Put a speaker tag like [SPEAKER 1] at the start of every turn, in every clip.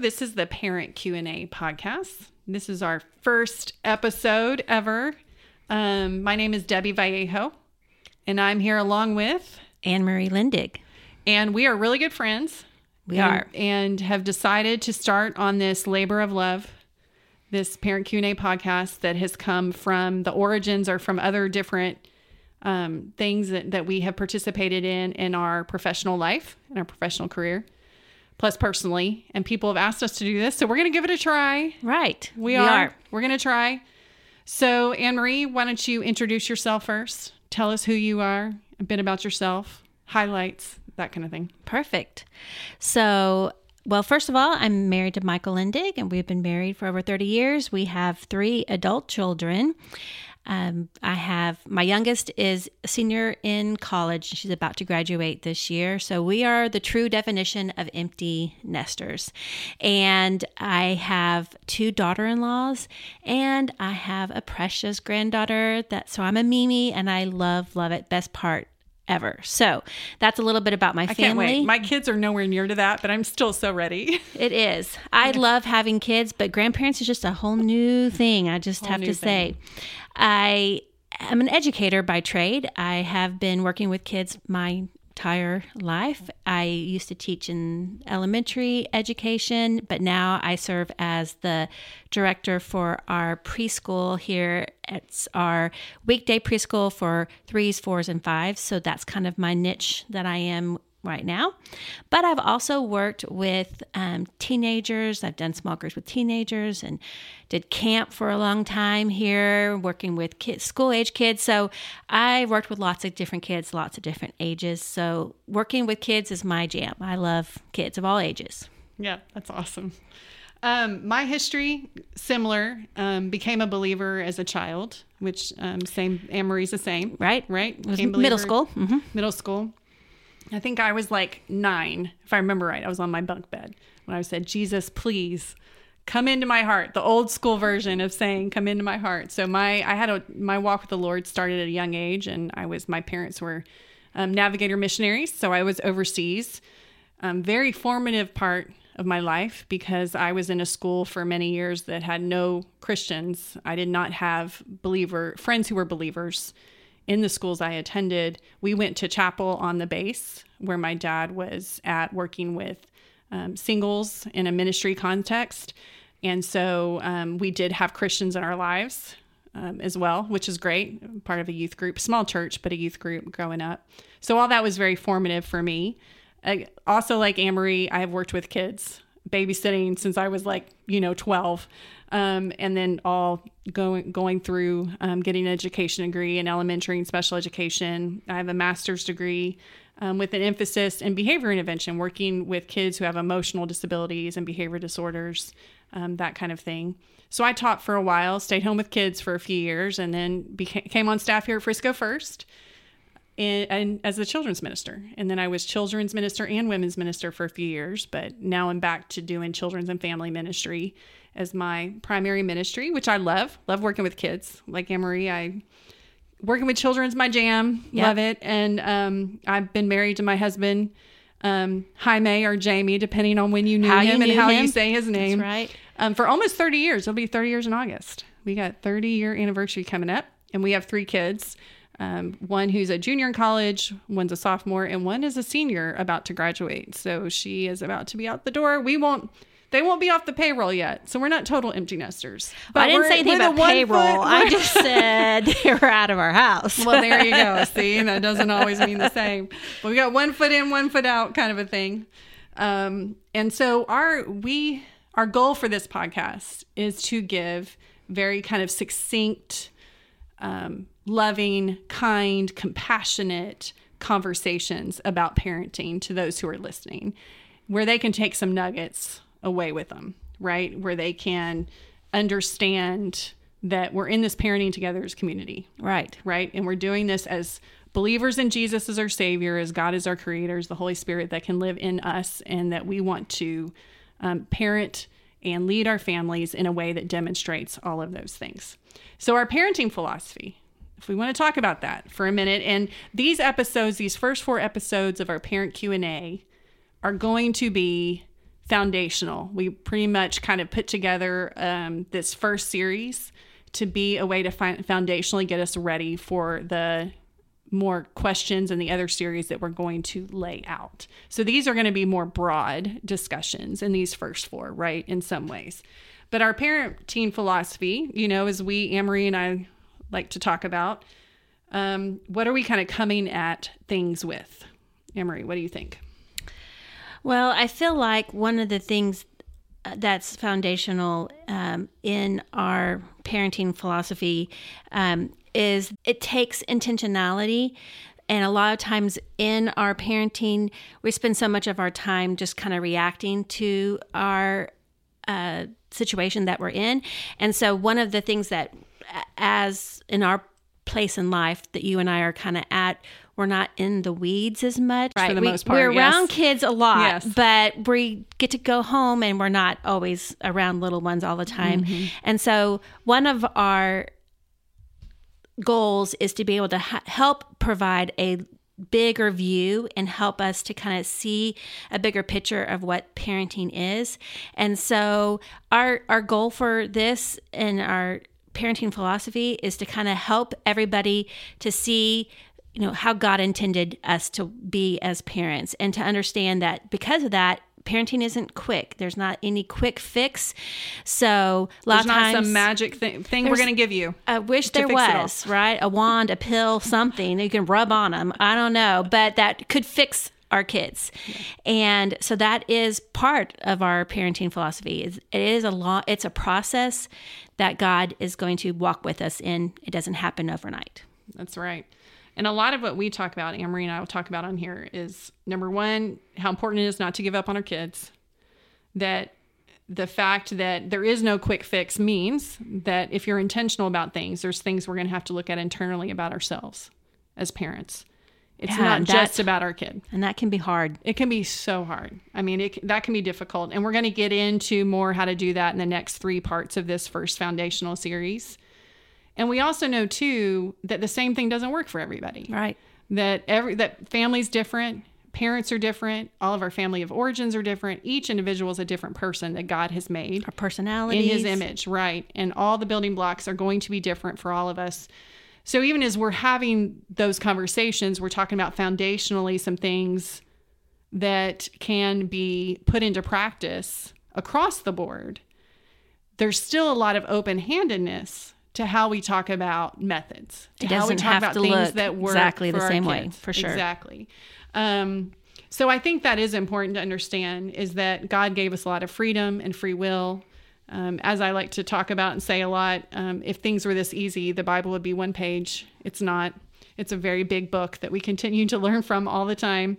[SPEAKER 1] This is the Parent Q&A podcast. This is our first episode ever. My name is Debbie Vallejo, and I'm here along with
[SPEAKER 2] Anne-Marie Lindig.
[SPEAKER 1] And we are really good friends.
[SPEAKER 2] We are.
[SPEAKER 1] And have decided to start on this labor of love, this Parent Q&A podcast that has come from the origins or from other different things that we have participated in our professional life, in our professional career, plus personally. And people have asked us to do this, so we're going to give it a try.
[SPEAKER 2] Right.
[SPEAKER 1] We are. We're going to try. So, Anne-Marie, why don't you introduce yourself first? Tell us who you are, a bit about yourself, highlights, that kind of thing.
[SPEAKER 2] Perfect. So, well, first of all, I'm married to Michael Lindig, and we've been married for over 30 years. We have 3 adult children. My youngest is a senior in college. She's about to graduate this year. So we are the true definition of empty nesters. And I have 2 daughter-in-laws, and I have a precious granddaughter. So I'm a Mimi, and I love it. Best part ever. So that's a little bit about my family.
[SPEAKER 1] I can't wait. My kids are nowhere near to that, but I'm still so ready.
[SPEAKER 2] It is. I love having kids, but grandparents is just a whole new thing. I just have to say. I am an educator by trade. I have been working with kids my entire life. I used to teach in elementary education, but now I serve as the director for our preschool here. It's our weekday preschool for 3s, 4s, and 5s. So that's kind of my niche that I am right now. But I've also worked with teenagers. I've done small groups with teenagers and did camp for a long time here, working with kids, school-age kids. So I worked with lots of different kids, lots of different ages. So working with kids is my jam. I love kids of all ages.
[SPEAKER 1] Yeah, that's awesome. My history, similar, became a believer as a child, which same, Anne-Marie's the same.
[SPEAKER 2] Right.
[SPEAKER 1] It
[SPEAKER 2] was middle school. Mm-hmm.
[SPEAKER 1] Middle school. I think I was like 9, if I remember right. I was on my bunk bed when I said, Jesus, please come into my heart. The old school version of saying, come into my heart. So my walk with the Lord started at a young age, and my parents were navigator missionaries. So I was overseas. Very formative part of my life because I was in a school for many years that had no Christians. I did not have friends who were believers. In the schools I attended, we went to chapel on the base where my dad was at working with singles in a ministry context. And so we did have Christians in our lives as well, which is great. Part of a youth group, small church, but a youth group growing up. So all that was very formative for me. Also, like Anne-Marie, I have worked with kids, babysitting since I was 12. And then all going through getting an education degree in elementary and special education. I have a master's degree with an emphasis in behavior intervention, working with kids who have emotional disabilities and behavior disorders, that kind of thing. So I taught for a while, stayed home with kids for a few years, and then came on staff here at Frisco First and as a children's minister. And then I was children's minister and women's minister for a few years, but now I'm back to doing children's and family ministry as my primary ministry, which I love working with kids. Like Anne-Marie, working with children's my jam. Yep. Love it. And I've been married to my husband, Jaime or Jamie, depending on when you knew him and how you say his name.
[SPEAKER 2] That's right.
[SPEAKER 1] For almost 30 years. It'll be 30 years in August. We got 30-year anniversary coming up, and we have 3 kids. One who's a junior in college, one's a sophomore, and one is a senior about to graduate. So she is about to be out the door. They won't be off the payroll yet, so we're not total empty nesters.
[SPEAKER 2] But I didn't say anything about payroll. I just said they were out of our house.
[SPEAKER 1] Well, there you go. See, that doesn't always mean the same. But we got 1 foot in, 1 foot out kind of a thing. And so our goal for this podcast is to give very kind of succinct, loving, kind, compassionate conversations about parenting to those who are listening, where they can take some nuggets away with them, right? Where they can understand that we're in this parenting together as community.
[SPEAKER 2] Right.
[SPEAKER 1] And we're doing this as believers in Jesus as our Savior, as God as our Creator, as the Holy Spirit that can live in us, and that we want to parent and lead our families in a way that demonstrates all of those things. So our parenting philosophy, if we want to talk about that for a minute, and these episodes, these first 4 episodes of our Parent Q&A are going to be foundational. We pretty much kind of put together this first series to be a way to foundationally get us ready for the more questions in the other series that we're going to lay out. So these are going to be more broad discussions in these first 4, right, in some ways. But our parenting philosophy, as Anne-Marie and I like to talk about, what are we kind of coming at things with? Anne-Marie, what do you think?
[SPEAKER 2] Well, I feel like one of the things that's foundational in our parenting philosophy is it takes intentionality. And a lot of times in our parenting, we spend so much of our time just kind of reacting to our situation that we're in. And so one of the things that, as in our place in life that you and I are kind of at, we're not in the weeds as much.
[SPEAKER 1] Right. For the most part,
[SPEAKER 2] we're around kids a lot,
[SPEAKER 1] yes.
[SPEAKER 2] But we get to go home and we're not always around little ones all the time. Mm-hmm. And so one of our goals is to be able to help provide a bigger view and help us to kind of see a bigger picture of what parenting is. And so our goal for this and our parenting philosophy is to kind of help everybody to see how God intended us to be as parents, and to understand that because of that, parenting isn't quick. There's not any quick fix. So a lot of times,
[SPEAKER 1] not some magic thing we're going to give you.
[SPEAKER 2] I wish there was, right? A wand, a pill, something you can rub on them. I don't know, but that could fix our kids. Yeah. And so that is part of our parenting philosophy. It's a process that God is going to walk with us in. It doesn't happen overnight.
[SPEAKER 1] That's right. And a lot of what we talk about, Anne-Marie and I will talk about on here, is number one, how important it is not to give up on our kids. That the fact that there is no quick fix means that if you're intentional about things, there's things we're going to have to look at internally about ourselves as parents. It's not just about our kid.
[SPEAKER 2] And that can be hard.
[SPEAKER 1] It can be so hard. I mean, that can be difficult. And we're going to get into more how to do that in the next 3 parts of this first foundational series. And we also know, too, that the same thing doesn't work for everybody.
[SPEAKER 2] Right.
[SPEAKER 1] That family's different, parents are different, all of our family of origins are different. Each individual is a different person that God has made.
[SPEAKER 2] Our personalities.
[SPEAKER 1] In his image, right. And all the building blocks are going to be different for all of us. So even as we're having those conversations, we're talking about foundationally some things that can be put into practice across the board. There's still a lot of open-handedness to how we talk about methods.
[SPEAKER 2] It doesn't have to look exactly the same way, for sure.
[SPEAKER 1] Exactly. So I think that is important to understand, is that God gave us a lot of freedom and free will. As I like to talk about and say a lot, if things were this easy, the Bible would be 1 page. It's not. It's a very big book that we continue to learn from all the time.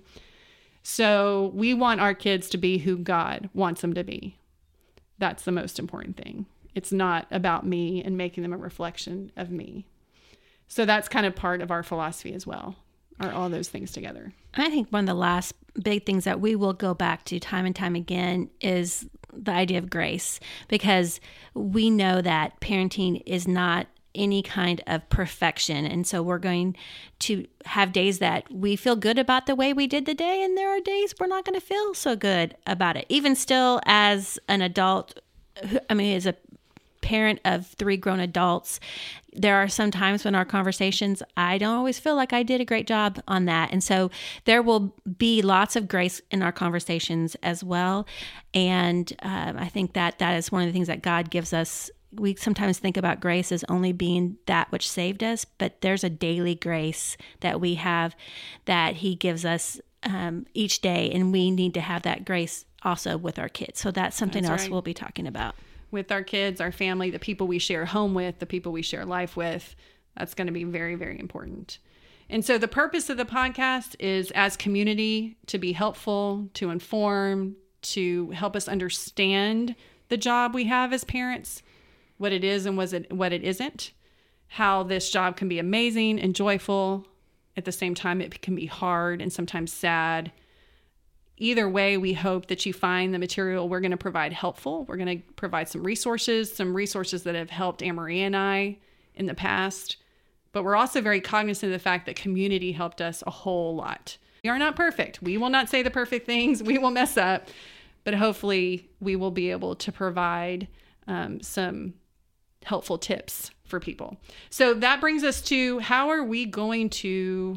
[SPEAKER 1] So we want our kids to be who God wants them to be. That's the most important thing. It's not about me and making them a reflection of me. So that's kind of part of our philosophy as well, are all those things together.
[SPEAKER 2] I think one of the last big things that we will go back to time and time again is the idea of grace, because we know that parenting is not any kind of perfection. And so we're going to have days that we feel good about the way we did the day, and there are days we're not going to feel so good about it. Even still, as an adult, as a parent of 3 grown adults, there are some times when our conversations, I don't always feel like I did a great job on that. And so there will be lots of grace in our conversations as well. And I think that is one of the things that God gives us. We sometimes think about grace as only being that which saved us, but there's a daily grace that we have that he gives us each day. And we need to have that grace also with our kids. So that's something else we'll be talking about.
[SPEAKER 1] With our kids, our family, the people we share home with, the people we share life with, that's going to be very, very important. And so the purpose of the podcast is, as community, to be helpful, to inform, to help us understand the job we have as parents, what it is and what it isn't, how this job can be amazing and joyful. At the same time, it can be hard and sometimes sad. Either way, we hope that you find the material we're going to provide helpful. We're going to provide some resources that have helped Anne-Marie and I in the past. But we're also very cognizant of the fact that community helped us a whole lot. We are not perfect. We will not say the perfect things. We will mess up. but hopefully we will be able to provide some helpful tips for people. So that brings us to, how are we going to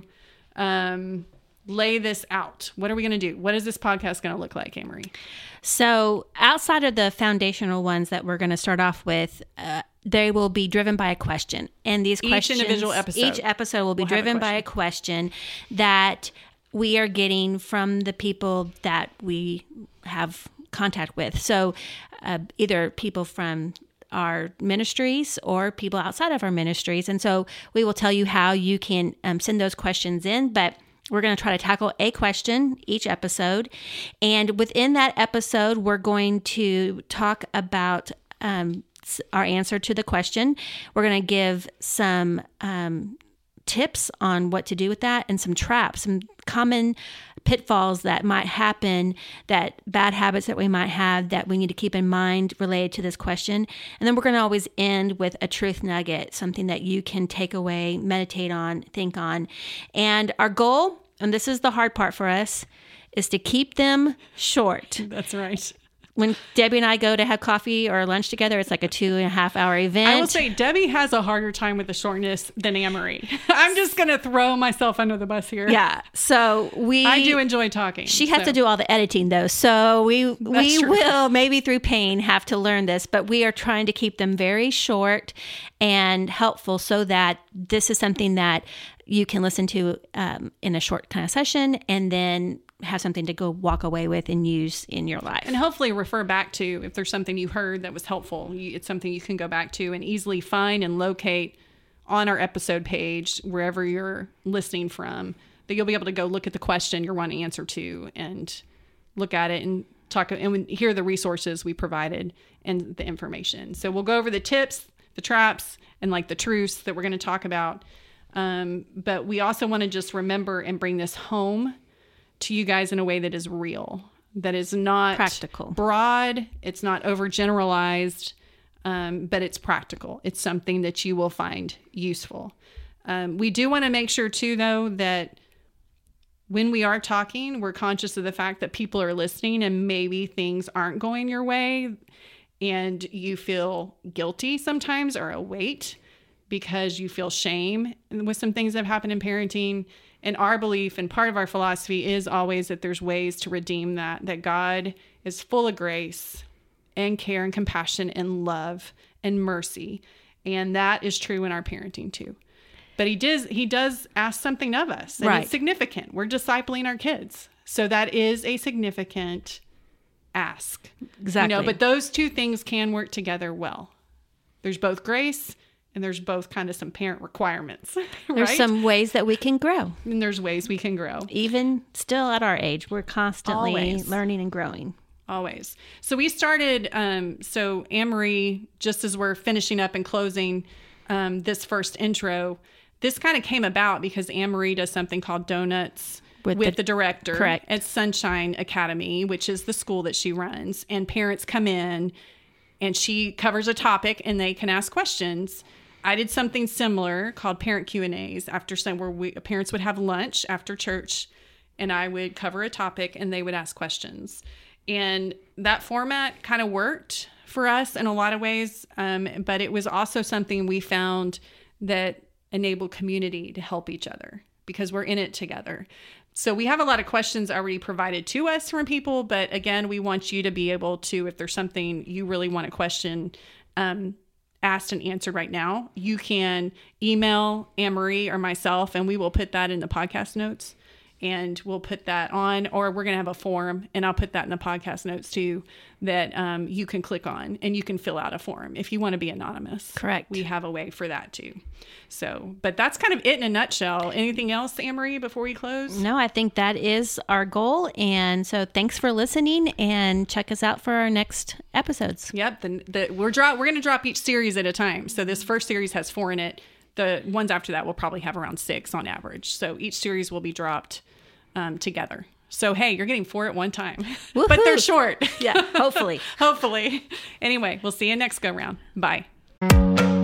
[SPEAKER 1] lay this out? What are we going to do? What is this podcast going to look like, Amory?
[SPEAKER 2] So outside of the foundational ones that we're going to start off with, they will be driven by a question. And these questions, each episode will be driven by a question that we are getting from the people that we have contact with. So either people from our ministries or people outside of our ministries. And so we will tell you how you can send those questions in, but we're going to try to tackle a question each episode. And within that episode, we're going to talk about our answer to the question. We're going to give some tips on what to do with that, and some traps, some common pitfalls that might happen, that bad habits that we might have that we need to keep in mind related to this question. And then we're going to always end with a truth nugget, something that you can take away, meditate on, think on. And our goal, and this is the hard part for us, is to keep them short.
[SPEAKER 1] That's right.
[SPEAKER 2] When Debbie and I go to have coffee or lunch together, it's like a 2.5 hour event.
[SPEAKER 1] I will say Debbie has a harder time with the shortness than Amory. I'm just going to throw myself under the bus here.
[SPEAKER 2] Yeah. So
[SPEAKER 1] I do enjoy talking.
[SPEAKER 2] She has to do all the editing though. So we will, maybe through pain, have to learn this, but we are trying to keep them very short and helpful so that this is something that you can listen to in a short kind of session, and then have something to go walk away with and use in your life.
[SPEAKER 1] And hopefully refer back to, if there's something you heard that was helpful, it's something you can go back to and easily find and locate on our episode page, wherever you're listening from, that you'll be able to go look at the question you're wanting answer to and look at it and talk and hear the resources we provided and the information. So we'll go over the tips, the traps, and like the truths that we're going to talk about. But we also want to just remember and bring this home to you guys in a way that is real, that is not
[SPEAKER 2] practical,
[SPEAKER 1] broad, it's not overgeneralized, but it's practical. It's something that you will find useful. We do want to make sure too, though, that when we are talking, we're conscious of the fact that people are listening and maybe things aren't going your way and you feel guilty sometimes, or a weight because you feel shame with some things that have happened in parenting. And our belief and part of our philosophy is always that there's ways to redeem that God is full of grace and care and compassion and love and mercy. And that is true in our parenting too. But he does ask something of us, and It's significant. We're discipling our kids. So that is a significant ask.
[SPEAKER 2] Exactly.
[SPEAKER 1] But those two things can work together well. There's both grace, and there's both kind of some parent requirements. Right?
[SPEAKER 2] There's some ways that we can grow.
[SPEAKER 1] And there's ways we can grow.
[SPEAKER 2] Even still at our age, we're constantly learning and growing.
[SPEAKER 1] Always. So we started, so Amory, just as we're finishing up and closing this first intro, this kind of came about because Amory does something called Donuts with the director.
[SPEAKER 2] Correct.
[SPEAKER 1] At Sunshine Academy, which is the school that she runs. And parents come in and she covers a topic and they can ask questions. I did something similar called Parent Q&As after some, where parents would have lunch after church and I would cover a topic and they would ask questions. And that format kind of worked for us in a lot of ways. But it was also something we found that enabled community to help each other because we're in it together. So we have a lot of questions already provided to us from people. But again, we want you to be able to, if there's something you really want to question, asked and answered right now, you can email Amory or myself and we will put that in the podcast notes and we'll put that on, or we're going to have a form and I'll put that in the podcast notes too, that you can click on and you can fill out a form if you want to be anonymous.
[SPEAKER 2] Correct.
[SPEAKER 1] We have a way for that too. So, but that's kind of it in a nutshell. Anything else, Amory, before we close?
[SPEAKER 2] No, I think that is our goal. And so thanks for listening and check us out for our next episodes.
[SPEAKER 1] Yep. We're going to drop each series at a time. So this first series has 4 in it. The ones after that will probably have around 6 on average. So each series will be dropped together. So, hey, you're getting 4 at one time,
[SPEAKER 2] Woo-hoo.
[SPEAKER 1] But they're short.
[SPEAKER 2] Yeah, hopefully.
[SPEAKER 1] Hopefully. Anyway, we'll see you next go round. Bye.